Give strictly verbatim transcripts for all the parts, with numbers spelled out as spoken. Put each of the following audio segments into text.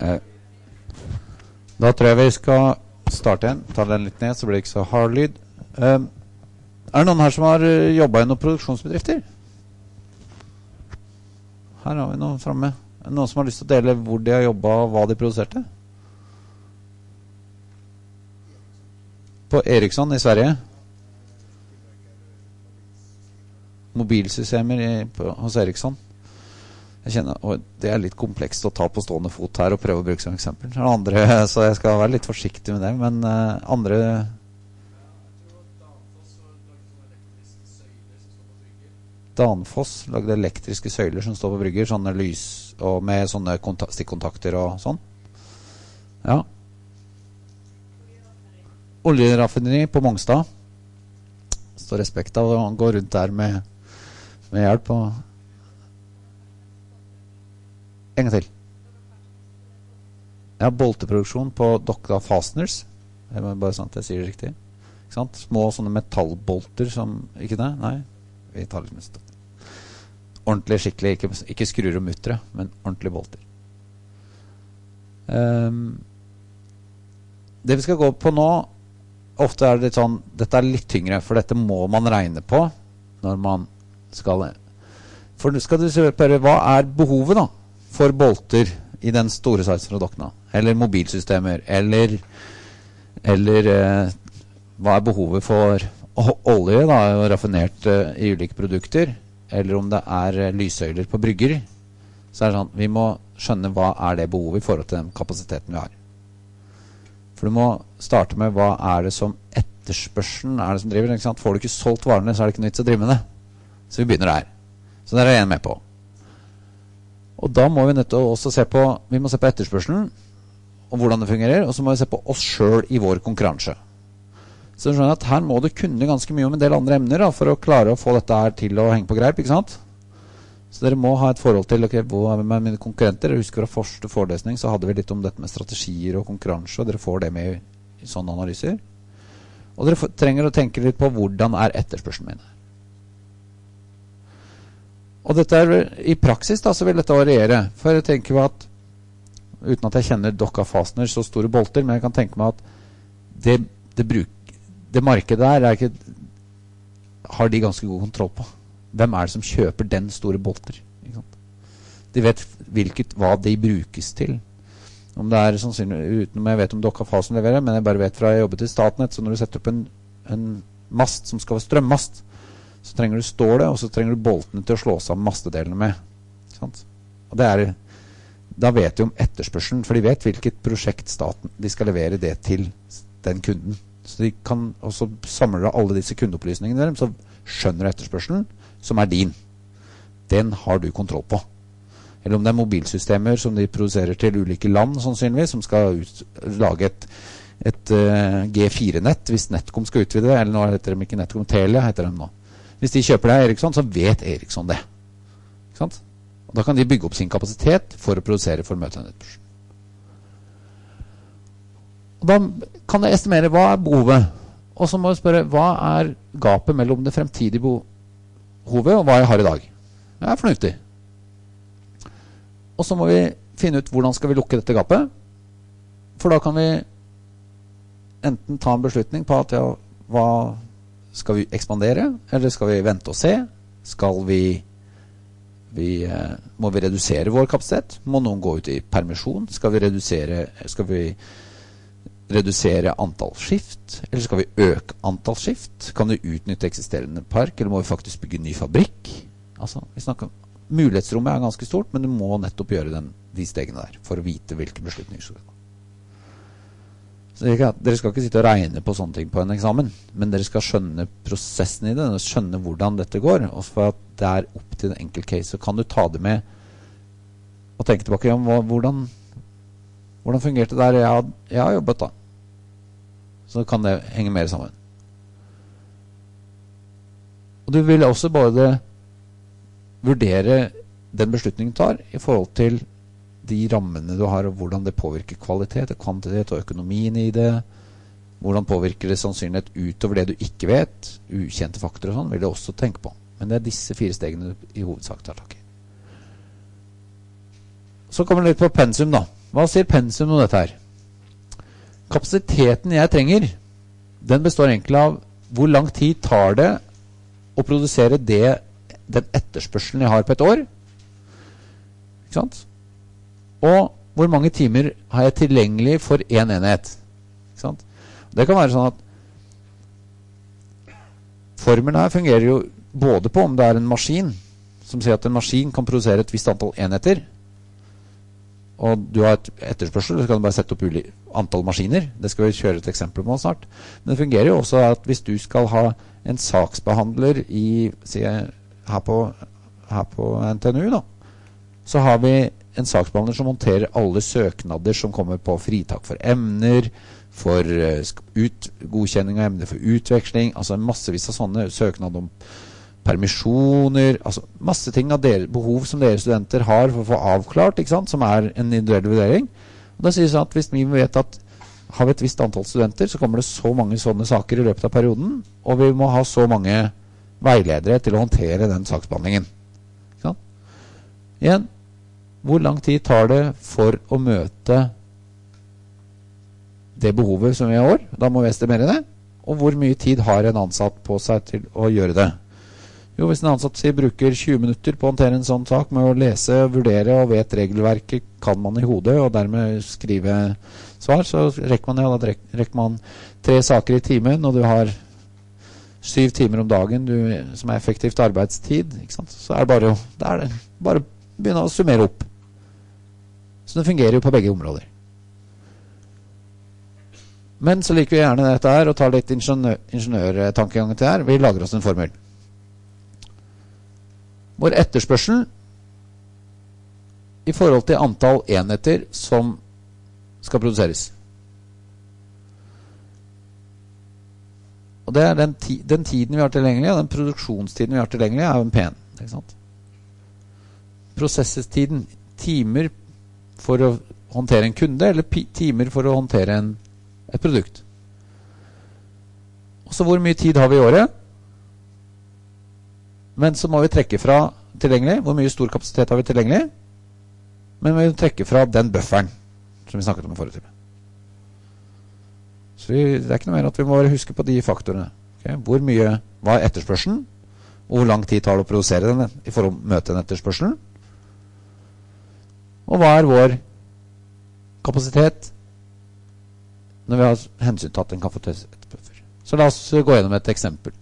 Eh, da tror jeg vi skal starte igjen. Ta den litt ned, så blir det ikke så hard lyd. Eh, er det noen her som har jobbet i noen produksjonsbedrifter? Her har vi noen fremme. Er det noen som har lyst til å dele hvor de har jobbet og hva de produserte? På Ericsson i Sverige. Mobilsystemer i, på, hos Ericsson. Jeg kjenner, og det er litt komplekst å ta på stående fot her og prøve å bruke som eksempel. Det er andre, så jeg skal være litt forsiktig med det, men uh, andre... Danfoss lagde elektriske søyler som står på brygger, sånne lys, og med sånne stikkontakter og sånn. Ja. Oljeraffineri på Mongstad. Står respekt av å gå rundt der med, med hjelp og... En gang til. Ja, bolteproduksjon på Dokka Fasteners. Det er bare sånn at jeg sier det riktig. Ikke sant? Små sånne metallbolter som... Ikke det? Nei. Vi tar litt mest. Ordentlig, skikkelig. Ikke, ikke skrur og muttere, men ordentlig bolter. Um, det vi skal gå på nå, ofte er det litt sånn... Dette er litt tyngre, for dette må man regne på når man skal... For nå skal du spørre, hva er behovet da? For bolter i den store size fra Dokna, eller mobilsystemer, eller, eller eh, hva er behovet for olje da, raffinert eh, i ulike produkter, eller om det er eh, lyssøyler på brygger, så er det sånn, vi må skjønne hva er det behovet i forhold til den kapasiteten vi har. For du må starte med hva er det som etterspørselen er det som driver, ikke sant? Får du ikke solgt varene, så er det ikke nytt å drive med det. Så vi begynner her. Så det er jeg med på. Og da må vi nødt til å også se på, vi må se på etterspørselen, og hvordan det fungerer, og så må vi se på oss selv i vår konkurranse. Så du skjønner at her må du kunne ganske mye om en del andre emner da, for å klare å få dette her til å henge på greip, ikke sant? Så dere må ha et forhold til, ok, hvor er med mine konkurrenter? Jeg husker fra første forelesning så hadde vi litt om dette med strategier og konkurranse, og dere får det med i sånne analyser. Og dere trenger å tenke litt på hvordan er etterspørselen min. Og dette er, i praksis da, så vil dette variere. For jeg tenker meg at, uten at jeg kjenner Dokka Fastener så store bolter, men jeg kan tenke meg at det, det, bruk, det markedet der er ikke, har de ganske god kontroll på. Hvem er det som kjøper den store bolter? Ikke sant? De vet hvilket, hva de brukes til. Om det er sannsynlig, uten om jeg vet om Dokka Fastener leverer, men jeg bare vet fra jeg jobbet i Statnett, så når du setter opp en, en mast som skal være strømmast, så trenger du stålet, og så trenger du boltene til å slå sammen mastedelene med. Sant? Og det er, da vet de om etterspørselen, for de vet hvilket prosjekt staten de skal levere det til den kunden. Så de kan også samle alle disse kundeopplysningene der, så skjønner du etterspørselen, som er din. Den har du kontroll på. Eller om det er mobilsystemer som de produserer til ulike land, sannsynligvis, som skal ut, lage et, et uh, G fire nett, hvis Netcom skal utvide det, eller nå heter de ikke Netcom, Telia heter de nå. Hvis de kjøper det av Ericsson, så vet Ericsson det. Ikke sant? Og da kan de bygge opp sin kapasitet for å produsere for å møte en etterspørsel. Og da kan jeg estimere hva er behovet. Og så må jeg spørre, hva er gapet mellom det fremtidige behovet og hva jeg har i dag? Det er fornuftig. Og så må vi finne ut hvordan skal vi lukke dette gapet. For da kan vi enten ta en beslutning på at ja, hva... Skal vi ekspandere, eller skal vi vente og se? Skal vi, vi eh, må vi redusere vår kapasitet? Må noen gå ut i permisjon? Skal vi redusere, skal vi redusere antall skift? Eller skal vi øke antall skift? Kan vi utnytte eksisterende park, eller må vi faktisk bygge en ny fabrikk? Altså, vi snakker, mulighetsrommet er ganske stort, men du må nettopp gjøre den, de stegene der, for å vite hvilke beslutninger skal vi ta. Dere skal ikke sitte og regne på sånne ting på en eksamen, men dere skal skjønne prosessen i det, skjønne hvordan dette går, og for at det er opp til en enkelt case, så kan du ta det med og tenke tilbake om hvordan, hvordan fungerte det der jeg har, jeg har jobbet da. Så kan det henge mer sammen. Og du vil også både vurdere den beslutningen du tar i forhold til de rammene du har, og hvordan det påvirker kvalitet og kvantitet og økonomien i det, hvordan påvirker det sannsynlighet utover det du ikke vet, ukjente faktorer og sånn, vil du også tenke på. Men det er disse fire stegene du i hovedsak tar tak i. Så kommer det litt på pensum da. Hva sier pensum om dette her? Kapasiteten jeg trenger, den består egentlig av hvor lang tid tar det å produsere det, den etterspørselen jeg har på et år. Ikke sant? Og hvor mange timer har jeg tilgjengelig for en enhet. Ikke sant? Det kan være sånn at formelen her fungerer jo både på om det er en maskin, som sier at en maskin kan produsere et visst antall enheter, og du har et etterspørsel, så kan du bare sette opp antall maskiner. Det skal vi kjøre et eksempel på snart. Men det fungerer jo også at hvis du skal ha en saksbehandler i, sier jeg, her på, her på N T N U da, så har vi en saksbehandler som håndterer alle søknader som kommer på fritak for emner, for ut, godkjenning av emner, for utveksling, altså massevis av sånne søknader om permisjoner, altså masse ting av dere, behov som dere studenter har for å få avklart, ikke sant, som er en individuell vurdering. Og det sier sånn at hvis vi vet at har vi et visst antall studenter, så kommer det så mange sånne saker i løpet av perioden, og vi må ha så mange veiledere til å håndtere den saksbehandlingen. Ikke sant? Igjen, hvor lang tid tar det for å møte det behovet som vi har år? Da må vi estimere det. Og hvor mye tid har en ansatt på seg til å gjøre det? Jo, hvis en ansatt sier bruker tjue minutter på å håndtere en sånn sak med å lese, vurdere og vet regelverket kan man i hodet, og dermed skrive svar, så rekker man, ja, da rekker man tre saker i timen, og du har syv timer om dagen du, som er effektivt arbeidstid, ikke sant? Så er det bare, det er det, bare begynne å summere opp. Så det fungerer jo på begge områder. Men så liker vi gjerne dette her, og tar litt ingeniør, ingeniørtankegang til her. Vi lager oss en formel. Vår etterspørsel i forhold til antall enheter som skal produseres. Og det er den, ti, den tiden vi har tilgjengelig, og den produksjonstiden vi har tilgjengelig, er jo en pen. Ikke sant? Prosesstiden, timer for å håndtere en kunde, eller pi, timer for å håndtere en, et produkt. Og så hvor mye tid har vi i året? Men så må vi trekke fra tilgjengelig. Hvor mye stor kapasitet har vi tilgjengelig? Men vi må trekke fra den bufferen som vi snakket om i forrige time. Så vi, det er ikke noe mer at vi må bare huske på de faktorene. Okay? Hvor mye, hva er etterspørselen? Og hvor lang tid tar det å produsere den i forhold til å møte den etterspørselen? Og hva er vår kapasitet når vi har hensyntatt en kapasitet? Så la oss gå gjennom et eksempel.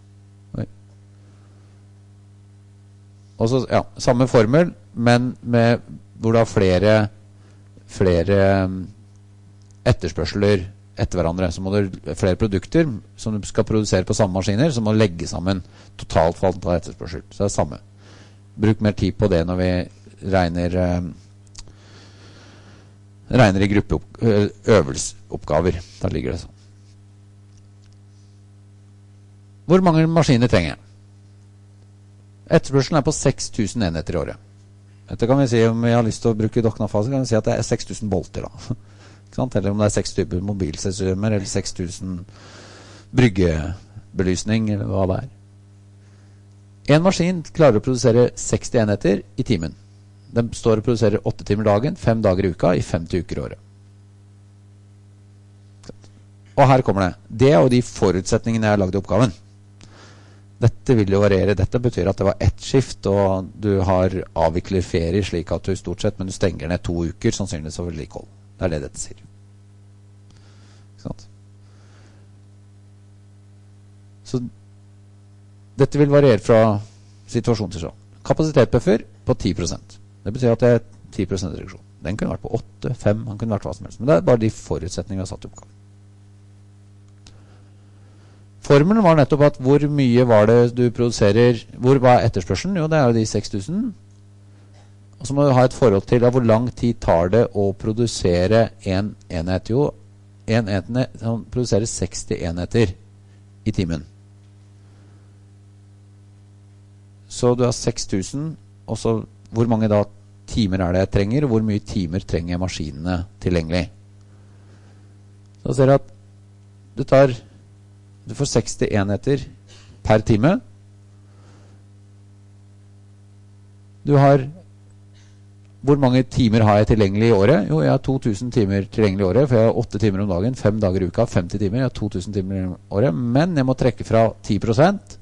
Og så, ja, samme formel, men med, hvor det er flere, flere etterspørsler etter hverandre. Så må det flere produkter som du skal produsere på samme maskiner, som må legge sammen totalt for antall etterspørsel. Så det er samme. Bruk mer tid på det når vi regner, regner i gruppeøvelsesoppgaver. Der ligger det sånn. Hvor mange maskiner trenger jeg? Etterspørselen er på seks tusen enheter i året. Dette kan vi si, om vi har lyst til å bruke doknafase, kan vi si at det er seks tusen bolter da. Eller om det er seks typer mobilsystemer, eller seks tusen bryggebelysning, eller hva det er. En maskin klarer å produsere seksti enheter i timen. Den står og produserer åtte timer dagen, fem dager i uka, i femti uker i året. Og her kommer det. Det er jo de forutsetningene jeg har laget i oppgaven. Dette vil jo variere. Dette betyr at det var ett skift, og du har avvikler ferie slik at du stort sett, men du stenger ned to uker, sannsynligvis over vedlikehold. Det er det dette sier. Ikke sant? Så dette vil variere fra situasjon til sånn. Kapasitetsbuffer på ti prosent. Det betyr at det er ti prosent reduksjon. Den kunne vært på åtte, fem, han kunne vært hva som helst. Men det er bare de forutsetningene vi har satt i oppgaven. Formelen var nettopp at hvor mye var det du produserer, hvor var etterspørselen? Jo, det er jo de seks tusen. Og så må du ha et forhold til hvor lang tid tar det å produsere en enhet. Jo, en enhet som produserer seksti enheter i timen. Så du har seks tusen, og så hvor mange da timer er det jeg trenger, og hvor mye timer trenger maskinene tilgjengelig. Så ser du at du tar... Du får seksti enheter per time. Du har hvor mange timer har jeg tilgjengelig i året? Jo, jeg har to tusen timer tilgjengelig i året, for jeg har åtte timer om dagen, fem dager i uka, femti timer, jeg har to tusen timer i året, men jeg må trekke fra ti prosent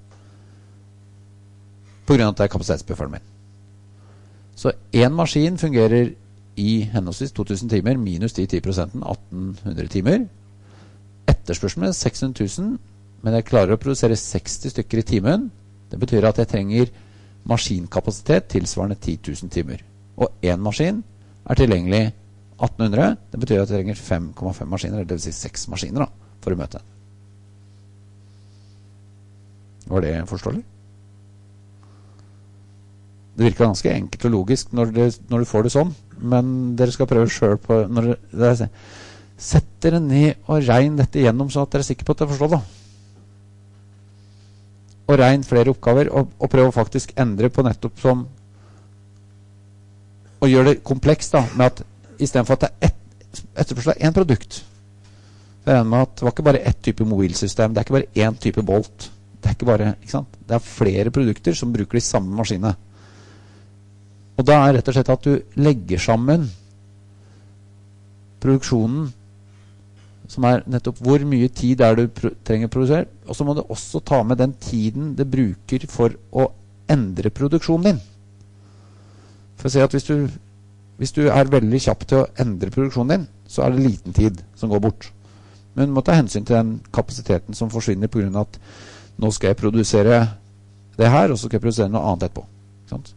på grunn av at det er kapasitetsbufferen min. Så en maskin fungerer i henholdsvis to tusen timer, minus de ti prosenten, atten hundre timer. Etterspørselen er seks hundre tusen, men jeg klarer å produsere seksti stykker i timen. Det betyr at jeg trenger maskinkapasitet tilsvarende ti tusen timer. Og en maskin er tilgjengelig atten hundre. Det betyr at jeg trenger fem komma fem maskiner, det vil si seks maskiner da, for å møte. Var det forståelig? Det virker ganske enkelt og logisk når, det, når du får det sånn, men dere skal prøve selv på når dere, sett dere ned og regn dette igjennom sånn at dere er sikre på at dere forstår det. Og regn flere oppgaver og, og prøve å faktisk endre på nettopp som og gjøre det komplekst da, med at i stedet for at det er et, etterspørsel er en produkt. Jeg regner med at det var ikke bare ett type mobilsystem, det er ikke bare en type bolt. Det er ikke bare, ikke sant? Det er flere produkter som bruker de samme maskinene. Og da er rett og slett at du legger sammen produksjonen, som er nettopp hvor mye tid er du pro- trenger å produsere, og så må du også ta med den tiden det bruker for å endre produksjonen din. For å si at hvis du, hvis du er veldig kjapp til å endre produksjonen din, så er det liten tid som går bort. Men du må ta hensyn til den kapasiteten som forsvinner på grunn av at nå skal jeg produsere det her, og så skal jeg produsere noe annet etterpå. Ikke sant?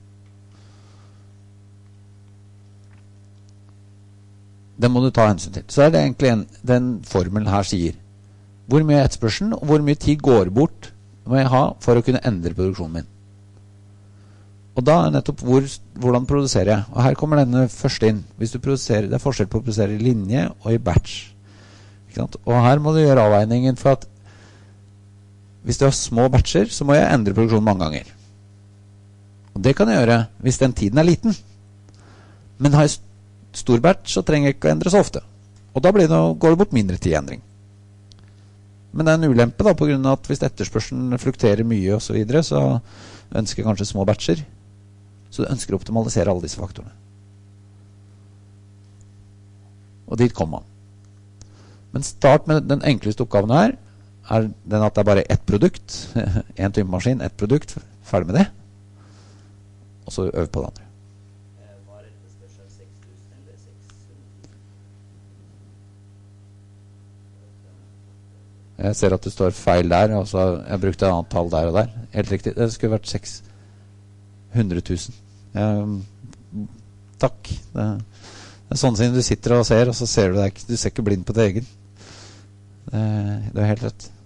Den må du ta hensyn til. Så er det egentlig en, den formelen her sier. Hvor mye etterspørselen, og hvor mye tid går bort må jeg ha for å kunne endre produksjonen min. Og da er nettopp hvor, hvordan produserer jeg. Og her kommer denne første inn. Hvis du produserer, det er forskjell på å produsere i linje og i batch. Ikke sant? Og her må du gjøre avveiningen for at hvis du har små batcher, så må jeg endre produksjonen mange ganger. Og det kan jeg gjøre hvis den tiden er liten. Men har jeg stor batch, så trenger jeg ikke å endre så ofte. Og da blir det, går det bort mindre tid i endring. Men det er en ulempe da, på grunn av at hvis etterspørselen flukterer mye og så videre, så ønsker jeg kanskje små batcher. Så du ønsker å optimalisere alle disse faktorene. Og dit kommer man. Men start med den enkleste oppgaven her, er den at det er bare ett produkt, en type maskin, ett produkt, ferdig med det. Og så øve på det andre. Var dette spørsmål seks tusen eller seks hundre? Jeg ser at det står feil der, og så har jeg brukt et annet tall der og der. Helt riktig, det skulle vært seks hundre tusen. Um, takk. Det, det er sånn siden du sitter og ser, og så ser du deg, du ser ikke blind på det egen. Det, det er helt rett.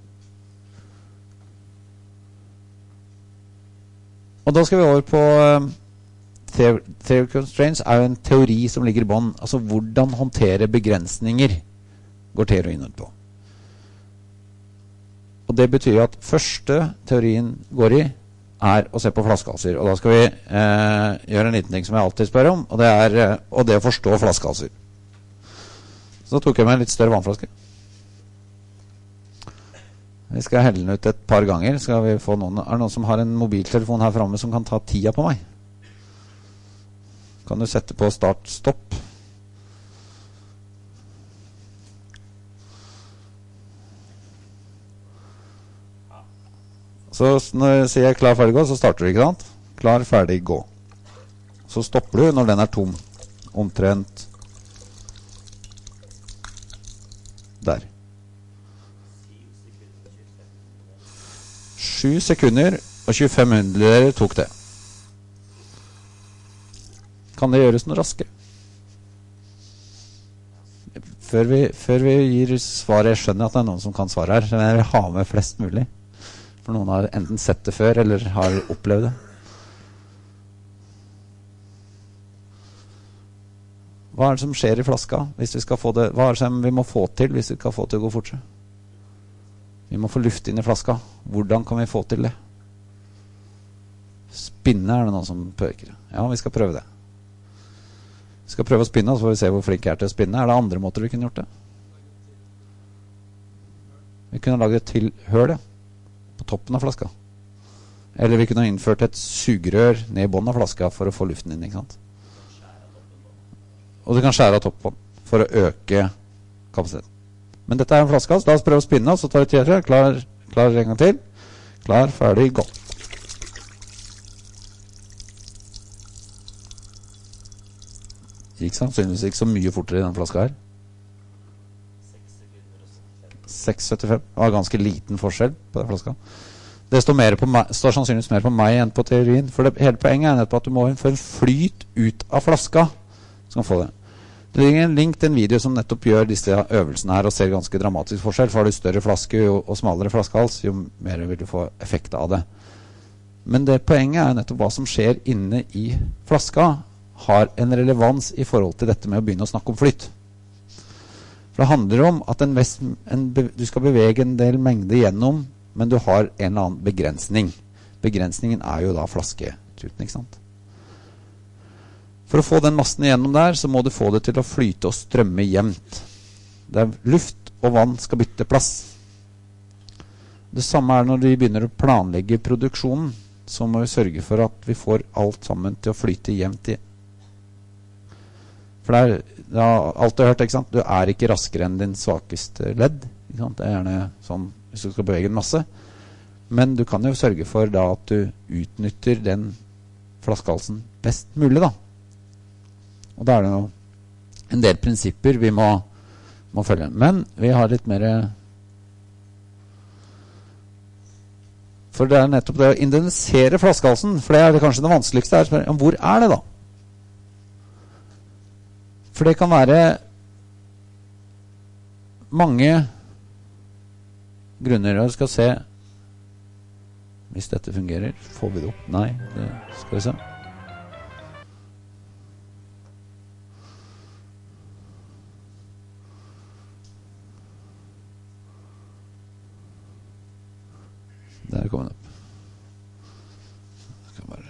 Og da skal vi over på um, Theory Constraints er jo en teori som ligger i bånd. Altså hvordan håndtere begrensninger går teorien ut på. Og det betyr at første teorien går i er å se på flaskehalser. Og da skal vi eh, gjøre en liten ting som jeg alltid spør om, og det er eh, og det å forstå flaskehalser. Så da tok jeg meg en litt større vannflaske. Vi skal helle den ut et par ganger. Skal vi få noen, er det noen som har en mobiltelefon her fremme som kan ta tida på meg? Kan du sette på start-stopp? Så når jeg sier klar, ferdig, gå, så starter du, ikke sant? Klar, ferdig, gå. Så stopper du når den er tom. Omtrent der. Sju sekunder og tjuefem hundredeler tok det. Kan det gjøres noe raskere? Før vi, før vi gir svar, jeg skjønner at det er noen som kan svare her, så jeg vil ha med flest mulig. For noen har enten sett det før, eller har opplevd det. Hva er det som skjer i flaska? Hvis vi skal få det, hva er det som vi må få til hvis vi skal få det til å gå fortere? Vi må få luft inn i flaska. Hvordan kan vi få til det? Spinne er det noen som pøker. Ja, vi skal prøve det. Vi skal prøve å spinne, så får vi se hvor flink jeg er til å spinne. Er det andre måter vi kunne gjort det? Vi kunne lage et til høl, ja. På toppen av flaska. Eller vi kunne ha innført et sugerør ned i bånd av flaska for å få luften inn, ikke sant? og du kan skjære av toppen for å øke kapasiteten. Men dette er en flaskehals. La oss prøve å spinne, og så tar vi tida. Klar, klar en gang til. Klar, ferdig, gå. Gikk sannsynligvis ikke så mye fortere i den flaska her. seks syttifem. Det var ganske liten forskjell på den flaska. Det står, mer på meg, står sannsynligvis mer på meg enn på teorien. For det, hele poenget er nettopp at du må få en flyt ut av flaska. Så kan få det. Det ligger en link til en video som nettopp gjør disse øvelsene her og ser ganske dramatisk forskjell. For har du større flaske og, og smalere flaskehals, jo mer vil du få effekt av det. Men det poenget er nettopp hva som skjer inne i flaska har en relevans i forhold til dette med å begynne å snakke om flyt. For det handler om at en vest, en be, du skal bevege en del mengde gjennom, men du har en eller annen begrensning. Begrensningen er jo da flasketuten, ikke sant? For å få den massen igjennom der, så må du få det til å flyte og strømme jevnt. Det er luft og vann skal bytte plass. Det samme er når vi begynner å planlegge produksjonen, så må vi sørge for at vi får alt sammen til å flyte jevnt i. For det er, det har alltid hørt, ikke sant? Du er ikke raskere enn din svakeste ledd. Ikke sant? Det er gjerne sånn hvis du skal bevege en masse. Men du kan jo sørge for da at du utnytter den flaskehalsen best mulig da. Og da er det jo en del prinsipper vi må, må følge. Men vi har litt mer... For det er nettopp det å identifisere flaskehalsen, for det er det kanskje det vanskeligste her. Hvor er det da? For det kan være mange grunner. Og vi skal se hvis dette fungerer. Får vi det opp? Nei, det skal vi se. Der kommer den opp. Jeg skal bare...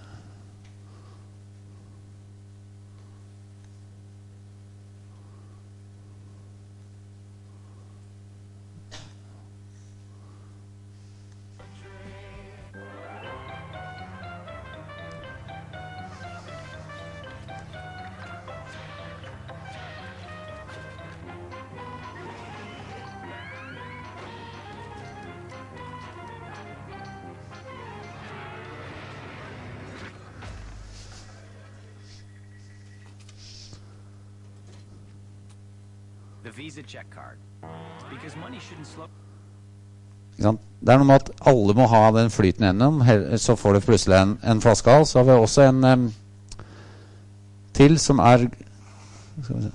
The Visa check card. Because money shouldn't slow. Ikke sant? Det er noe med at alle må ha den flyten gjennom, så får du plutselig en, en flaskehals. Så har vi også en um, til som er... Skal vi se.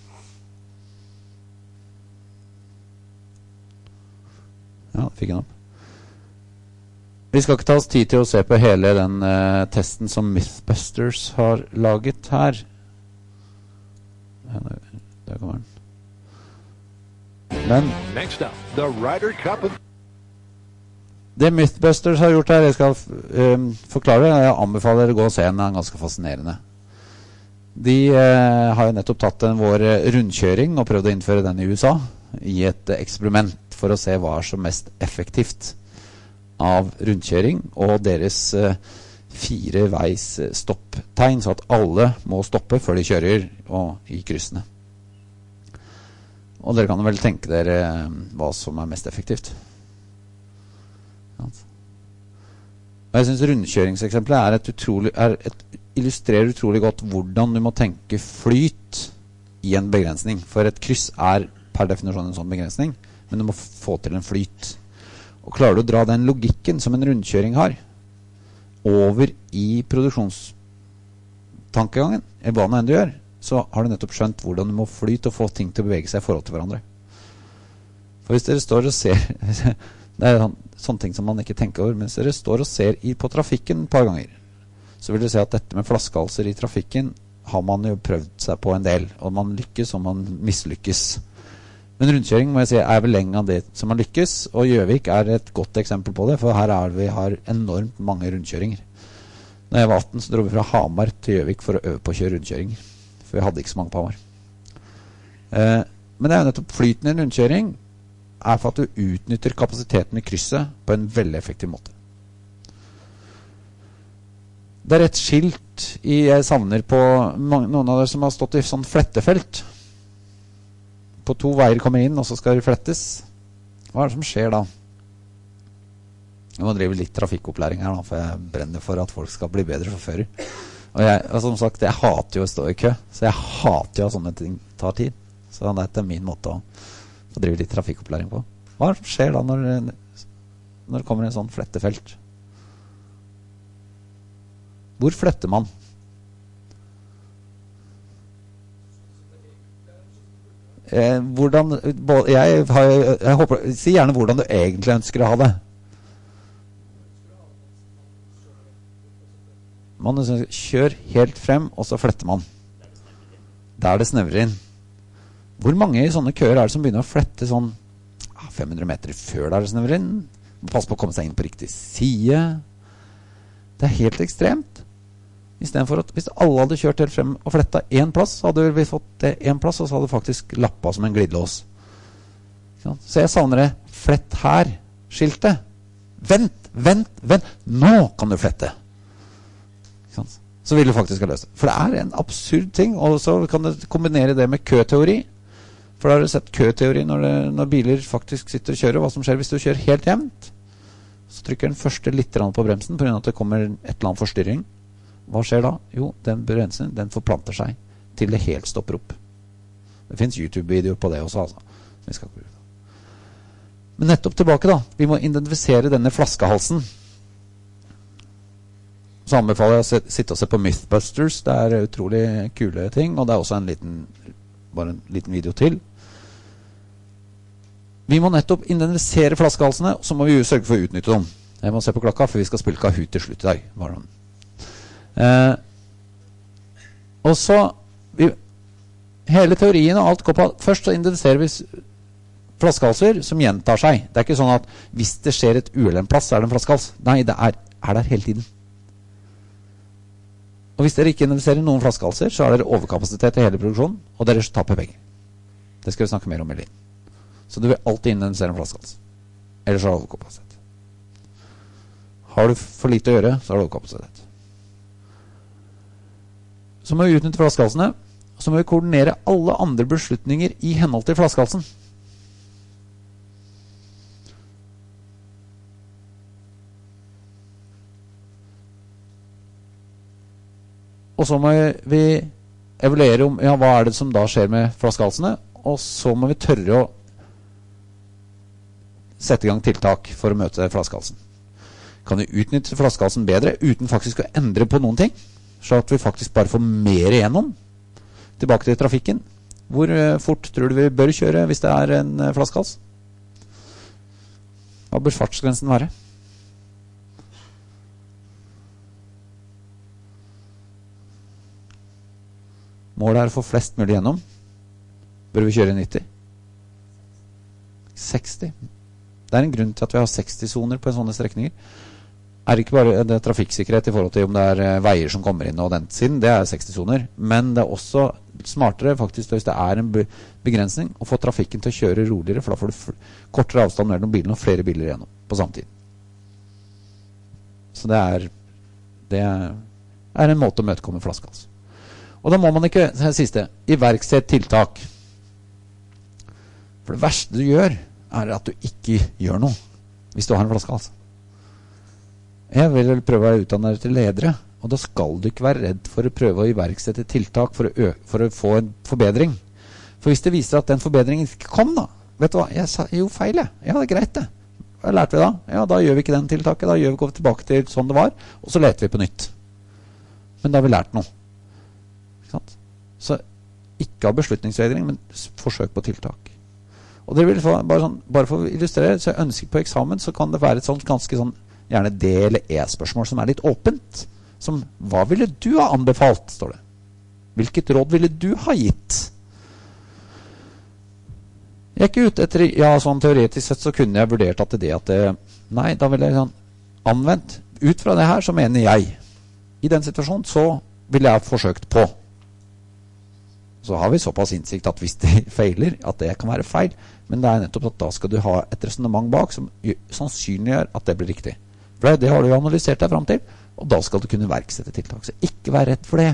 Ja, fikk den opp. Vi skal ikke ta oss tid til å se på hele den uh, testen som Mythbusters har laget her. Ja, der kommer den. Men Next up, the Ryder Cup of det Mythbusters har gjort her, jeg skal um, forklare det. Jeg anbefaler dere å gå og se den, den er ganske fascinerende. De uh, har jo nettopp tatt en vår rundkjøring og prøvd å innføre den i U S A i et uh, eksperiment for å se hva er som mest effektivt av rundkjøring og deres uh, fireveis stopptegn, så at alle må stoppe før de kjører og i kryssene. Og dere kan vel tenke dere hva som er mest effektivt. Og jeg synes rundkjøringseksempelet er et utrolig, er et, illustrerer utrolig godt hvordan du må tenke flyt i en begrensning. For et kryss er per definisjon en sånn begrensning, men du må få til en flyt. Og klarer du å dra den logikken som en rundkjøring har over i produksjonstankegangen, i hva enn du gjør, så har du nettopp skjønt hvordan du må flyte og få ting til å bevege seg i forhold til hverandre. For hvis dere står og ser det er sånn, sånne ting som man ikke tenker over, mens dere står og ser i, på trafikken et par ganger, så vil dere se at dette med flaskehalser i trafikken har man jo prøvd seg på en del, og man lykkes og man mislykkes. Men rundkjøring må jeg si er vel lenge av det som man lykkes, og Gjøvik er et godt eksempel på det, for her er vi har enormt mange rundkjøringer. Når jeg var atten så dro vi fra Hamar til Gjøvik for å øve på å kjøre rundkjøringer. For vi hadde ikke så mange på Hamar. Eh, men det er jo nettopp flyten i en rundkjøring er for at du utnytter kapasiteten i krysset på en veldig effektiv måte. Det er et skilt i, jeg savner på mange, noen av dere som har stått i sånn flettefelt. På to veier kommer inn, og så skal det flettes. Hva er det som skjer da? Jeg må drive litt trafikkopplæring her nå, for jeg brenner for at folk skal bli bedre sjåfører. Og jeg, og som sagt, jeg hater jo å stå i kø, så jeg hater jo at sånne ting tar tid. Så det er min måte å, å drive litt trafikkopplæring på. Hva er det som skjer da når, når det kommer en sånn flettefelt? Hvor fletter man? Eh, hvordan, jeg, har, jeg håper, si gjerne hvordan du egentlig ønsker å ha det. Man kjør helt frem, og så fletter man. Der det snevrer inn. Hvor mange i sånne køer er det som begynner å flette sånn fem hundre meter før der det snevrer inn? Pass på å komme seg inn på riktig side. Det er helt ekstremt. I stedet for at hvis alle hadde kjørt helt frem og fletta en plass, så hadde vi fått det en plass, og så hadde det faktisk lappet som en glidelås. Så jeg savner det. Flett her, skiltet. Vent, vent, vent. Nå kan du flette. Så vil du faktisk ha løst det. For det er en absurd ting, og så kan du kombinere det med køteori. For da har du sett køteori når, det, når biler faktisk sitter og kjører. Hva som skjer hvis du kjører helt jevnt, så trykker den første litt på bremsen på grunn av at det kommer et eller annet forstyrring. Hva skjer da? Jo, den bremsen, den forplanter seg til det helt stopper opp. Det finnes YouTube-videoer på det også, altså. Vi skal ikke bruke det. Men nettopp tilbake da. Vi må identifisere denne flaskehalsen. Så anbefaler jeg å sitte og se på Mythbusters. Det er utrolig kule ting, og det er også en liten, bare en liten video til. Vi må nettopp identifisere flaskehalsene, og så må vi jo sørge for å utnytte dem. Jeg må se på klokka, for vi skal spille Kahoot til slutt i dag. Bare Eh, og så vi, hele teorien og alt går på først så identifiserer vi flaskehalser som gjentar seg. Det er ikke sånn at hvis det skjer et uhell en plass, så er det en flaskehals. Nei, det er, er der hele tiden. Og hvis dere ikke identifiserer noen flaskehalser, så er dere overkapasitet i hele produksjonen, og dere taper penger. Det skal vi snakke mer om i litt. Så du vil alltid identifisere en flaskehals. Ellers har du overkapasitet. Har du for lite å gjøre, så har du overkapasitet. Så må vi utnytte flaskehalsene, og så må vi koordinere alle andre beslutninger i henhold til flaskehalsen. Og så må vi evaluere om, ja, hva er det som da skjer med flaskehalsene, og så må vi tørre å sette i gang tiltak for å møte flaskehalsen. Kan vi utnytte flaskehalsen bedre uten faktisk å endre på noen ting? Så at vi faktisk bare får mer igjennom. Tilbake til trafikken. Hvor fort tror du vi bør kjøre hvis det er en flaskehals? Hva bør fartsgrensen være? Målet er å få flest mulig gjennom. Bør vi kjøre nitti? seksti. Det er en grunn til at vi har seksti-soner på sånne strekninger. Er ikke bare det trafikksikkerhet i forhold til om det er veier som kommer inn og den siden, det er seksti-soner, men det er også smartere faktisk hvis det er en begrensning å få trafikken til å kjøre roligere, for da får du kortere avstand mellom bilene og flere biler igjennom på samme tid. Så det er, det er en måte å møtekomme flaskehals. Og da må man ikke, det siste, iverksette tiltak. For det verste du gjør er at du ikke gjør noe hvis du har en flaskehals. Jeg vil prøve å utdanne deg til ledere, og da skal du ikke være redd for å prøve å iverksette tiltak for å, ø for å få en forbedring. For hvis det viser at den forbedringen ikke kom da, vet du hva, jeg sa jo feil jeg. Ja, det er greit det. Hva lærte vi da? Ja, da gjør vi ikke den tiltaket, da gjør vi går tilbake til sånn det var, og så leter vi på nytt. Men da har vi lært noe. Ikke sant? Så ikke av beslutningsvegring, men forsøk på tiltak. Og det vil få, bare, sånn, bare for å illustrere, så jeg ønsker på eksamen, så kan det være et sånt ganske sånn gjerne D eller E-spørsmål som er litt åpent. Som, hva ville du ha anbefalt, står det. Hvilket råd ville du ha gitt? Jeg er ikke ute etter, ja, sånn teoretisk sett så kunne jeg vurdert at det at det, nei, da ville jeg sånn, anvendt. Ut fra det her så mener jeg, i den situasjonen så ville jeg ha forsøkt på. Så har vi såpass innsikt at hvis det feiler, at det kan være feil, men det er nettopp at da skal du ha et resonemang bak som sannsynliggjør at det blir riktig. For det har du jo analysert deg frem til, Og da skal du kunne verksette tiltak. Så ikke vær redd for det.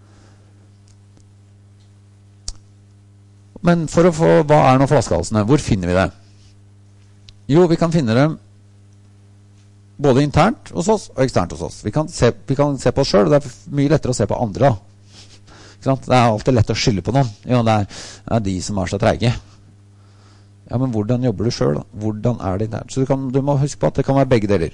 Men for å få, hva er nå flaskehalsene? Hvor finner vi det? Jo, vi kan finne dem både internt hos oss og eksternt hos oss. Vi kan se, vi kan se på oss selv, og det er mye lettere å se på andre. Ikke sant? Det er alltid lett å skylde på noen. Jo, det er, det er de som er så trege. Ja, men hvordan jobber du selv da? Hvordan er det internt? Så du, kan, du må huske på at det kan være begge deler.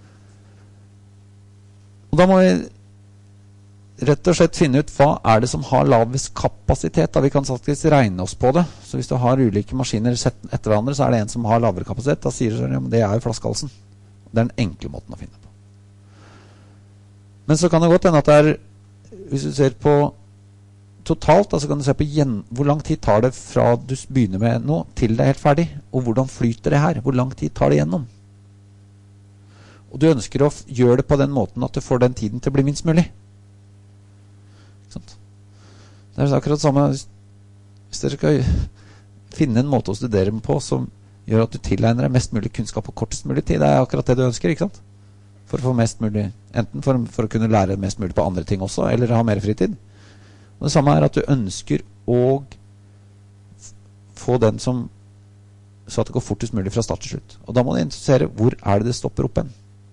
Og da må vi rett og slett finne ut hva er det som har lavest kapasitet. Da vi kan faktisk regne oss på det. Så hvis du har ulike maskiner sett etter hverandre, så er det en som har lavere kapasitet. Da sier du at ja, det er jo flaskehalsen. Det er den enkle måten å finne på. Men så kan det godt hende at det er, hvis du ser på totalt, da, så kan du se på gjen, hvor lang tid tar det fra du begynner med noe til det er helt ferdig. Og hvordan flyter det her? Hvor lang tid tar det gjennom? Og du ønsker å gjøre det på den måten at du får den tiden til å bli minst mulig. Det er akkurat samme hvis dere skal finne en måte å studere på som gjør at du tilegner deg mest mulig kunnskap på kortest mulig tid. Det er akkurat det du ønsker, ikke sant? For å få mest mulig, enten for, for å kunne lære mest mulig på andre ting også, eller ha mer fritid. Og det samme er at du ønsker å få den som så at det går fortest mulig fra start til slutt. Og da må du interessere hvor er det det stopper opp en.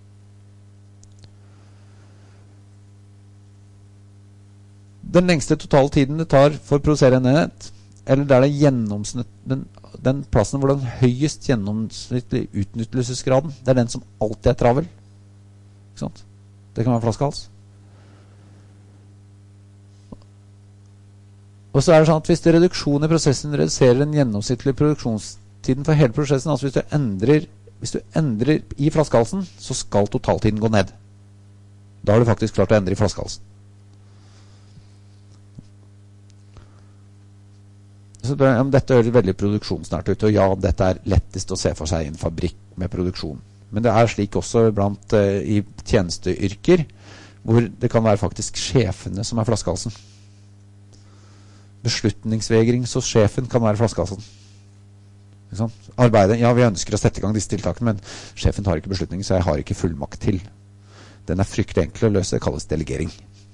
Den lengste totale tiden det tar for å produsere en enhet, eller der det er gjennomsnitt, den, den plassen hvor den høyest gjennomsnittlig utnyttelsesgraden, det er den som alltid er travel. Ikke sant? Det kan være flaskehals. Og så er det sånn at hvis det reduksjon i prosessen reduserer den gjennomsnittlige produksjonstiden for hele prosessen, altså hvis du endrer, hvis du endrer i flaskehalsen, så skal totaltiden gå ned. Da har du faktisk klart å endre i flaskehalsen. Så ja, dette høres veldig produksjonsnært ut, og ja, dette er lettest å se for seg i en fabrikk med produksjon. Men det er slik også blant uh, i tjenesteyrker, hvor det kan være faktisk sjefene som er flaskehalsen. Beslutningsvegring hos sjefen kan være flaskehalsen. Ikke sant? Arbeidet, ja, vi ønsker å sette i gang disse tiltakene, men sjefen tar ikke beslutning, så jeg har ikke fullmakt til. Den er fryktelig enkel å løse, det kalles delegering.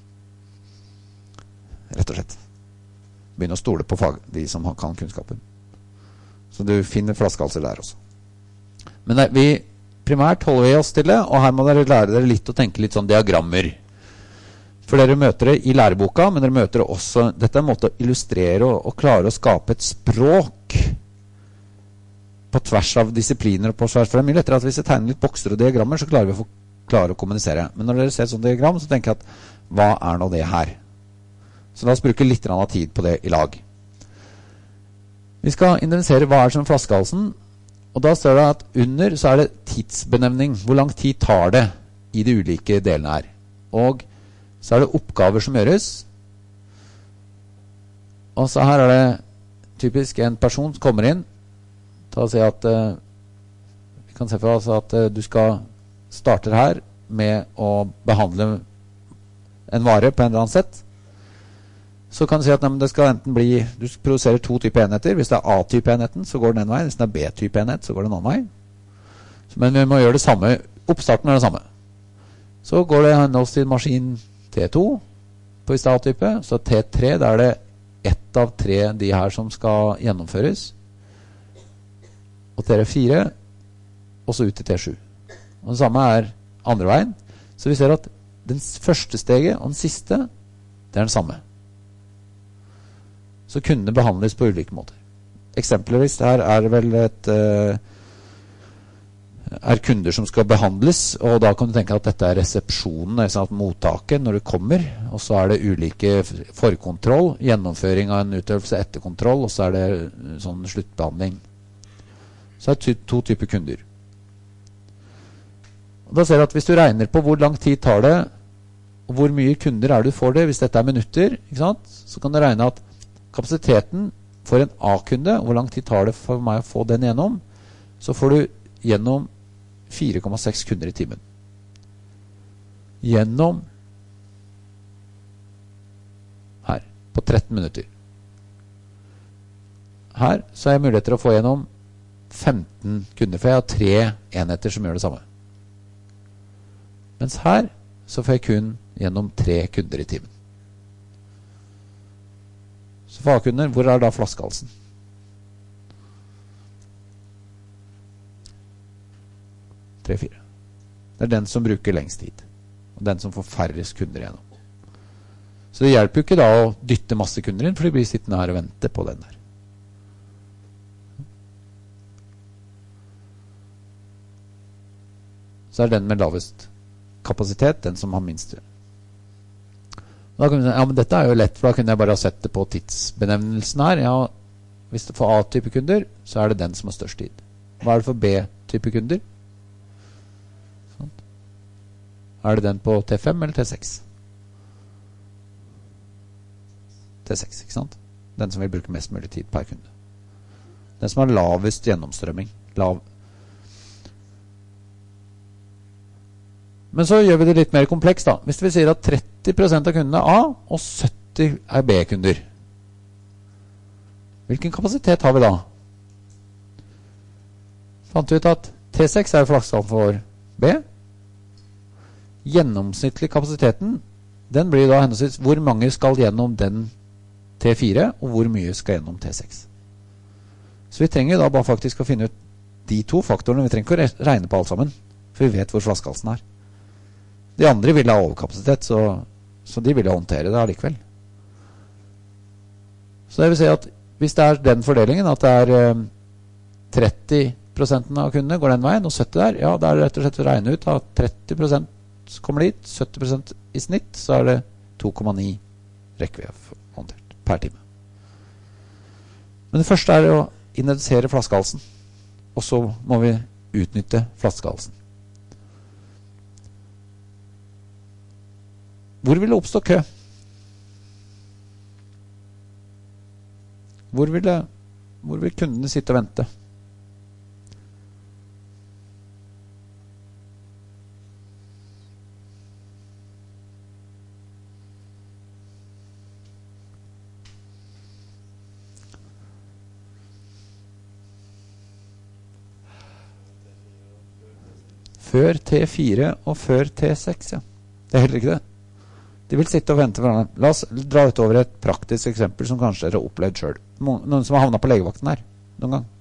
Rett og slett. Begynne å stole på fag, de som kan kunnskapen. Så du finner flaskehalser der også. Men det, vi primært holder vi oss til det, og her må dere lære dere litt å tenke litt sånn diagrammer. For dere møter det i læreboka, men dere møter det også, dette er en måte å illustrere og, og klare å skape et språk på tvers av disipliner og på tvers, for det er mye lettere at hvis jeg tegner litt bokser og diagrammer, så klarer vi å få, klare å kommunisere. Men når dere ser et sånt diagram, så tenker jeg at, hva er nå det her? Så la oss bruke litt tid på det i lag. Vi skal identifisere hva er som flaskehalsen, og da står det at under så er det tidsbenevning. Hvor lang tid tar det i de ulike delene her? Og så er det oppgaver som gjøres. Og så her er det typisk en person som kommer inn. Ta og si at uh, vi kan se for oss at uh, du skal starte her med å behandle en vare på en eller annen sett. Så kan du si at nei, det skal enten bli, du produserer to typer enheter. Hvis det er A-type enheten, så går den en vei. Hvis det er B-type enhet, så går det en annen vei. Så, men vi må gjøre det samme. Oppstarten er det samme. Så går det henholds til maskin T to på hvis det er A-type. Så T tre, da er det ett av tre de her som skal gjennomføres. Og T fire, og så ut til T sju. Og det samme er andre veien. Så vi ser at den første steget og den siste, det er den samme. Så kunne det behandles på ulike måter. Eksempelvis her er vel et uh, er kunder som skal behandles, og da kan du tenke at dette er resepsjonen, altså mottaket når du kommer, og så er det ulike forkontroll, gjennomføring av en utøvelse etter kontroll, og så er det sånn sluttbehandling. Så er det to typer kunder. Og da ser du at hvis du regner på hvor lang tid tar det, og hvor mye kunder er du får det, hvis dette er minutter, ikke sant? Så kan du regne at kapasiteten for en A-kunde, hvor lang tid tar det for meg å få den gjennom, så får du gjennom fire komma seks kunder i timen. Gjennom her, på tretten minutter. Her så har jeg muligheter å få gjennom femten kunder, for jeg har tre enheter som gjør det samme. Mens her så får jeg kun gjennom tre kunder i timen. Så for A-kunder, hvor er da flaskehalsen? tre fire. Det er den som bruker lengst tid. Og den som får færrest kunder igjennom. Så det hjelper jo ikke da å dytte masse kunder inn, for de blir sittende her og vente på den der. Så er den med lavest kapasitet den som har minst. Da kan du si, ja, men dette er jo lett, for da kunne jeg bare ha sett det på tidsbenevnelsen her. Ja, hvis det for A-type kunder, så er det den som har størst tid. Hva er det for B-type kunder? Sånn. Er det den på T fem eller T seks? T seks, ikke sant? Den som vil bruke mest mulig tid per kunde. Den som har lavest gjennomstrømming. Lav. Men så gjør vi det litt mer kompleks da. Hvis vi sier at tretti prosent av kundene er A, og sytti er B-kunder. Hvilken kapasitet har vi da? Fant vi ut at T seks er flaskehalsen for B. Gjennomsnittlig kapasiteten, den blir da henholdsvis hvor mange skal gjennom den T fire, og hvor mye skal gjennom T seks. Så vi trenger da bare faktisk å finne ut de to faktorene. Vi trenger ikke å regne på alt sammen, for vi vet hvor flaskehalsen er. De andre vil ha overkapasitet, så, så de vil håndtere det allikevel. Så det vil si at hvis det er den fordelingen, at det er eh, tretti prosent av kundene går den veien, og sytti der, ja, det er rett og slett å regne ut at tretti prosent kommer dit, sytti prosent i snitt, så er det to komma ni rekker vi håndtert per time. Men det første er å identifisere flaskehalsen, og så må vi utnytte flaskehalsen. Hvor vil det oppstå kø? Hvor vil, det, hvor vil kundene sitte og vente? Før T fire og før T seks, ja. Det er heller ikke det. De vil sitte og vente for hverandre. La oss dra ut over et praktisk eksempel som kanskje dere har opplevd selv. Noen som har havnet på legevakten her, noen gang.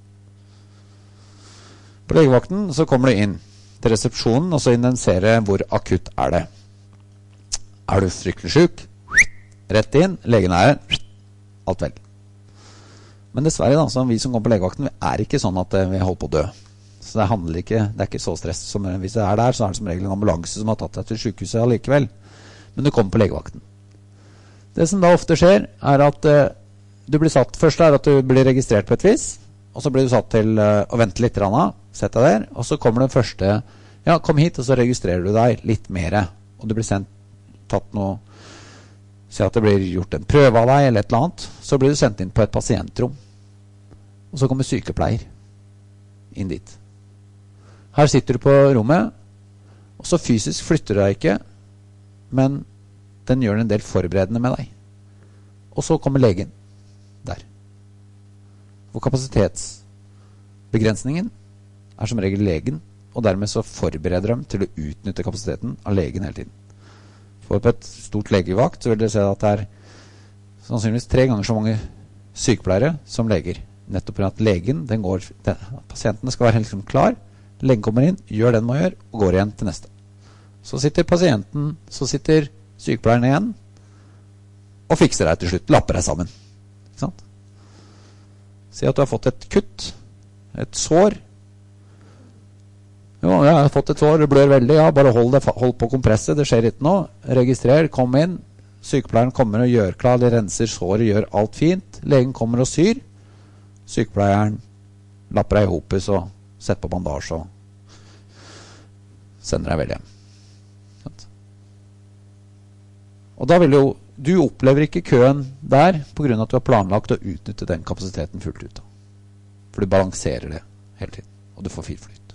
På legevakten så kommer du inn til resepsjonen, og så identifiserer hvor akutt er det. Er du fryktelig syk? Rett inn, legen er her. Alt vel. Men dessverre da, så vi som kommer på legevakten, vi er ikke sånn at vi holder på å dø. Så det handler ikke, det er ikke så stress som hvis det er der, så er det som regel en ambulanse som har tatt deg til sykehuset allikevel. Men du kommer på legevakten. Det som da ofte skjer, er at uh, du blir satt, først er at du blir registrert på et vis, og så blir du satt til uh, å vente litt rann, sett deg der, og så kommer den første, ja, kom hit, og så registrerer du deg litt mer, og du blir sendt, tatt noe, si at det blir gjort en prøve av deg, eller et eller annet, så blir du sendt inn på et pasientrom, og så kommer sykepleier inn dit. Her sitter du på rommet, og så fysisk flytter du deg ikke, men den gjør en del forberedende med deg. Og så kommer legen der. Og kapasitetsbegrensningen er som regel legen, og dermed så forbereder dem til å utnytte kapasiteten av legen hele tiden. For på et stort legevakt så vil dere se at det er sannsynligvis tre ganger så mange sykepleiere som leger. Nettopp at legen, den går, den, pasientene skal være helt klar, legen kommer inn, gjør den må gjøre, og går igjen til neste. Så sitter pasienten, så sitter sykepleieren igjen, og fikser deg til slutt, lapper deg sammen. Ikke sant? Si at du har fått et kutt, et sår. Jo, jeg har fått et sår, det blør veldig, ja, bare hold, det, hold på kompresset, det skjer ikke noe. Registrer, kom inn, sykepleieren kommer og gjør klar, de renser såret, gjør alt fint. Legen kommer og syr, sykepleieren lapper deg i hopet, så setter på bandasje og sender deg vel hjem. Og da vil jo, du opplever ikke køen der på grunn av at du har planlagt å utnytte den kapasiteten fullt ut. For du balanserer det hele tiden, og du får firflyt.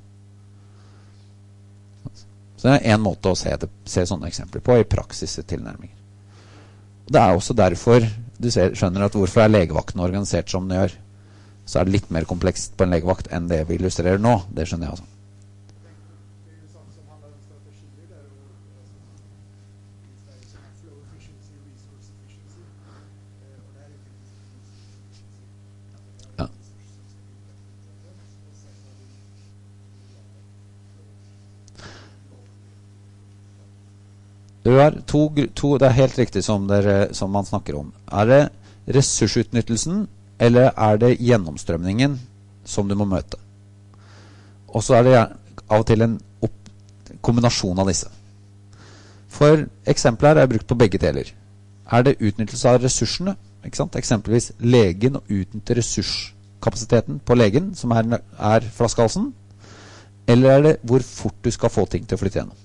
Så det er en måte å se, det, se sånne eksempler på i praksis tilnærminger. Det er også derfor du ser, skjønner at hvorfor er legevakten organisert som den gjør. Så er det litt mer komplekst på en legevakt enn det vi illustrerer nå. Det skjønner jeg altså. Du har to, to, det er helt riktig som, dere, som man snakker om. Er det ressursutnyttelsen, eller er det gjennomstrømningen som du må møte? Og så er det av og til en opp, kombinasjon av disse. For eksempler er brukt på begge deler. Er det utnyttelse av ressursene? Ikke sant? Eksempelvis legen og utnytte ressurskapasiteten på legen, som er, er flaskehalsen, eller er det hvor fort du skal få ting til å flytte gjennom?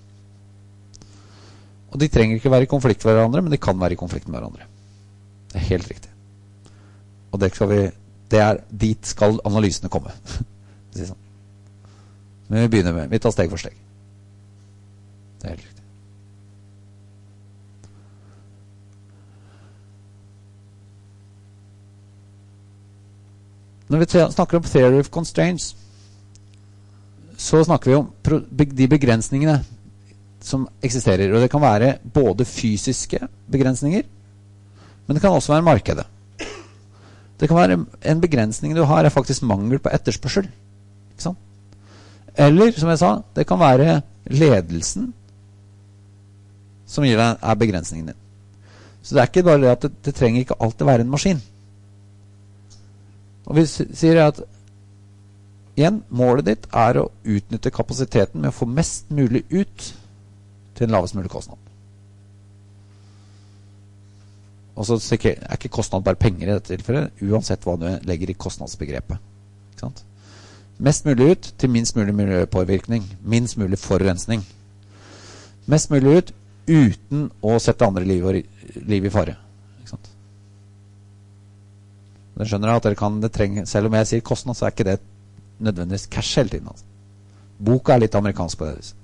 Og de trenger ikke være i konflikt med hverandre, men de kan være i konflikt med hverandre. Det er helt riktig. Og det skal vi, det er, dit skal analysene komme. sånn. Men vi begynner med, vi tar steg for steg. Det er helt riktig. Når vi snakker om theory of constraints, så snakker vi om de begrensningene som eksisterer. Og det kan være både fysiske begrensninger, men det kan også være markedet. Det kan være en begrensning du har er faktisk mangel på etterspørsel. Ikke sant? Eller, som jeg sa, det kan være ledelsen som gir deg, er begrensningen din. Så det er ikke bare det at det, det trenger ikke alltid være en maskin. Og vi sier at igjen, målet ditt er å utnytte kapasiteten med å få mest mulig ut til en lavest mulig kostnad. Og så er ikke kostnad bare penger i dette tilfellet, uansett hva du legger i kostnadsbegrepet. Ikke sant? Mest mulig ut til minst mulig miljøpåvirkning, minst mulig forurensning. Mest mulig ut uten å sette andre liv, og, liv i fare. Ikke sant? Dere skjønner at dere kan det trenge, selv om jeg sier kostnad, så er ikke det nødvendigvis cash hele tiden. Altså. Boka er litt amerikansk på det viset.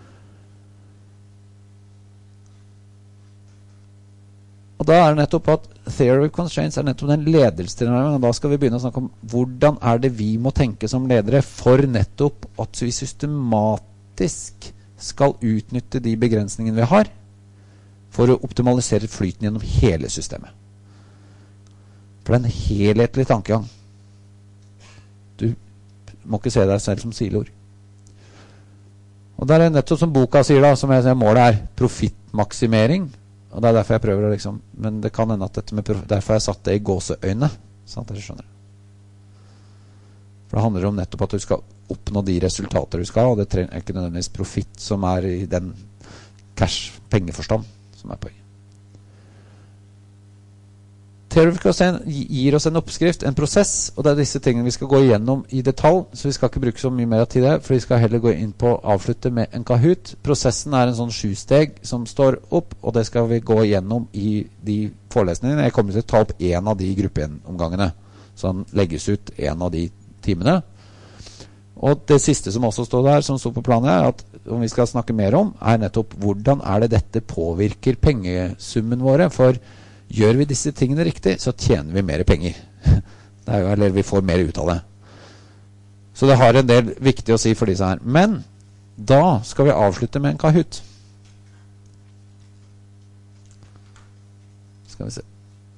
Og da er det nettopp at theory of constraints er nettopp den ledelsestilnærmingen, og da skal vi begynne å snakke om hvordan er det vi må tenke som ledere for nettopp at vi systematisk skal utnytte de begrensningene vi har for å optimalisere flyten gjennom hele systemet. For det er en helhetlig tankegang. Du må ikke se deg selv som siloer. Og det er nettopp som boka sier da, som jeg sier, målet er profittmaksimering. Og det er derfor jeg prøver å liksom, men det kan hende at dette med profitt, derfor har jeg satt det i gåseøyne, sånn at dere skjønner. For det handler om nettopp at du skal oppnå de resultater du skal, og det trenger ikke nødvendigvis profitt som er i den cash-pengeforstand som er poenget. Theory of Constraints gir oss en oppskrift, en prosess, og det er disse tingene vi skal gå igjennom i detalj, så vi skal ikke bruke så mye mer tid her, for vi skal heller gå inn på å avslutte med en Kahoot. Prosessen er en sånn sju steg som står opp, og det skal vi gå igjennom i de forelesningene. Jeg kommer til å ta opp en av de gruppeomgangene, som legges ut en av de timene. Og det siste som også står der, som står på planen her, at om vi skal snakke mer om, er nettopp hvordan er det dette påvirker pengesummen våre, for gjør vi disse tingene riktig, så tjener vi mer penger. Det er jo, eller vi får mer ut av det. Så det har en del viktig å si for disse her. Men da skal vi avslutte med en Kahoot. Skal vi se.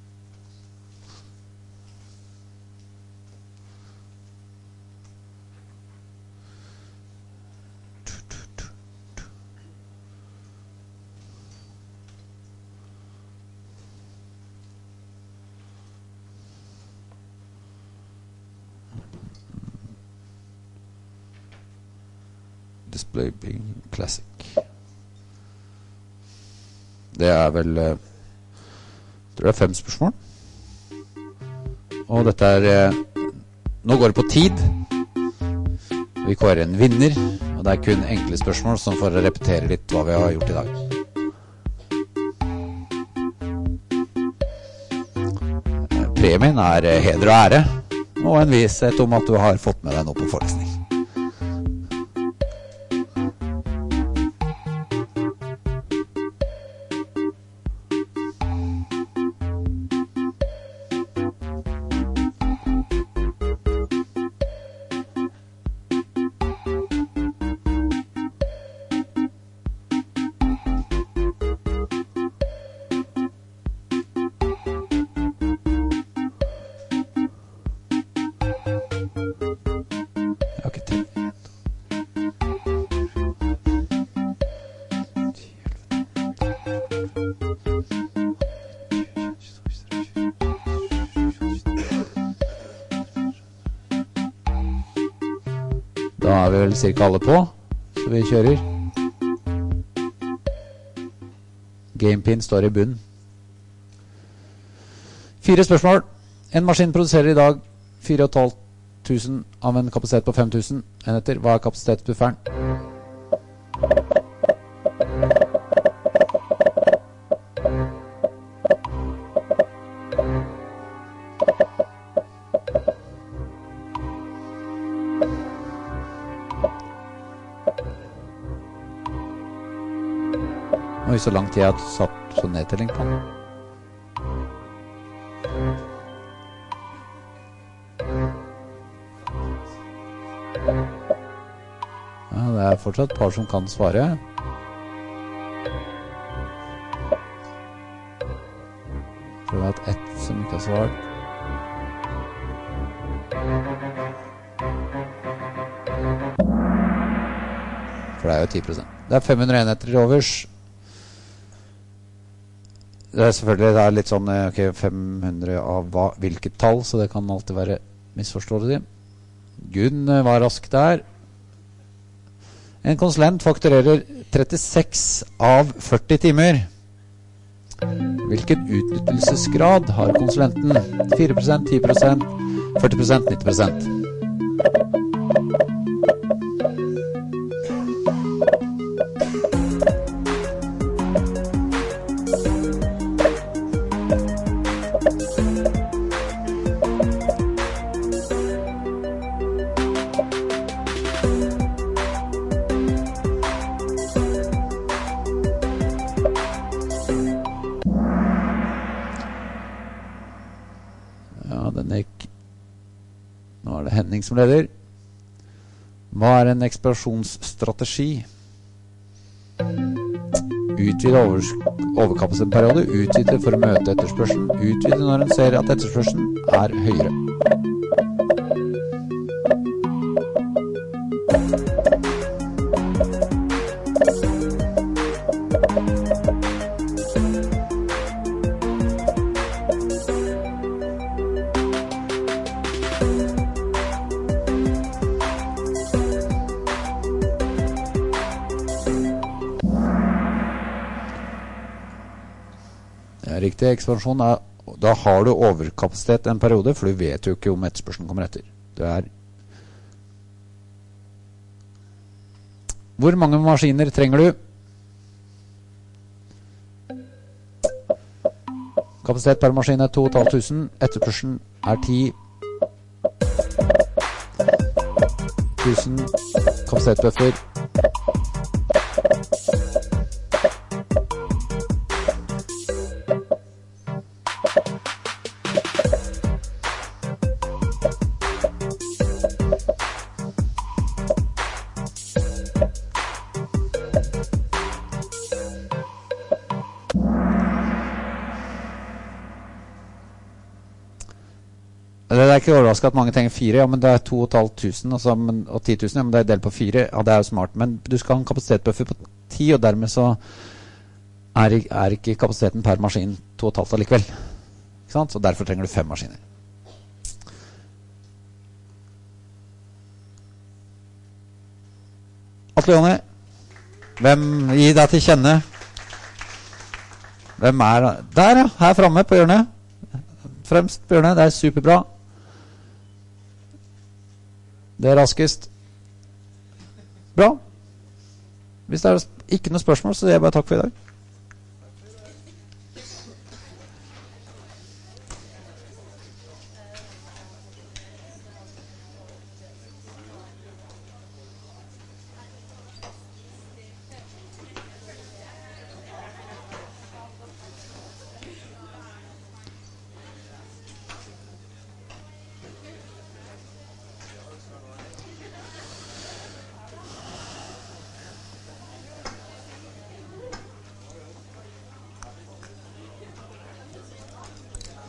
Display being classic. Det er vel jeg tror det er fem spørsmål. Og dette er nå går det på tid. Vi kårer en vinner, og det er kun enkle spørsmål som får repetere litt hva vi har gjort i dag. Premien er heder og ære, og en vishet om at du har fått med deg noe på forelesning. er vi vel cirka alle på, så vi kjører. Gamepin står i bunn. Fire spørsmål. En maskin produserer i dag fire og et halvt tusen av en kapasitet på fem tusen enheter. Hva er kapasitetsbufferen? Oi, så lang tid jeg har satt sånn nedtelling på. Ja, det er fortsatt et par som kan svare. Jeg tror vi har hatt ett som ikke har svart. For det er jo ti prosent. Det er fem hundre enheter til overs. Det er selvfølgelig det er litt sånn ok, fem hundre av hva, hvilket tall, så det kan alltid være misforståelig. Gunn var rask der. En konsulent fakturerer trettiseks av førti timer. Hvilken utnyttelsesgrad har konsulenten? fire prosent, ti prosent, førti prosent, nitti prosent. Som leder. Hva er en ekspansjonsstrategi? Utvide over, overkapasitetsperiode, utvide for å møte etterspørselen, utvide når en ser at etterspørselen er høyere. Riktig ekspansjon er, da har du overkapasitet en periode, for du vet jo ikke om etterspørselen kommer etter. Det er hvor mange maskiner trenger du? Kapasitet per maskin er to og et halvt tusen, etterspørselen er ti tusen, kapasitetsbuffer Det er ikke overrasket at mange trenger fire, ja, men det er to og et halvt tusen altså, men, og ti tusen, ja, men det er delt på fire, ja, det er jo smart, men du skal ha en kapasitetsbuffer på ti, og dermed så er, er ikke kapasiteten per maskin to og et halvt allikevel, ikke sant? Så derfor trenger du fem maskiner. Atle Jonny, hvem gir deg til kjenne? Hvem er der, ja, her fremme på hjørnet, fremst på hjørnet, det er superbra. Det er raskest. Bra. Hvis det er ikke noe spørsmål, så sier jeg bare takk for i dag.